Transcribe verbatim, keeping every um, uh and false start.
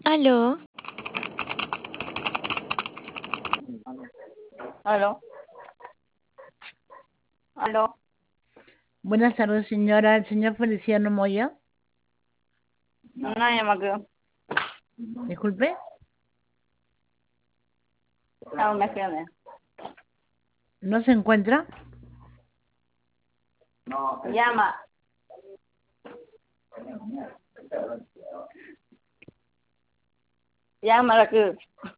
Aló, Aló, aló, Buenas tardes, señora. El señor Feliciano Moya. no llama creo. Disculpe. No, me tiene. ¿No se encuentra? Llama. Llama la cruz.